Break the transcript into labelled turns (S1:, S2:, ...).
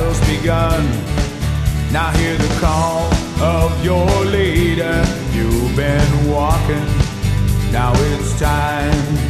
S1: battle's begun. Now hear the call of your leader. You've been walking, now it's time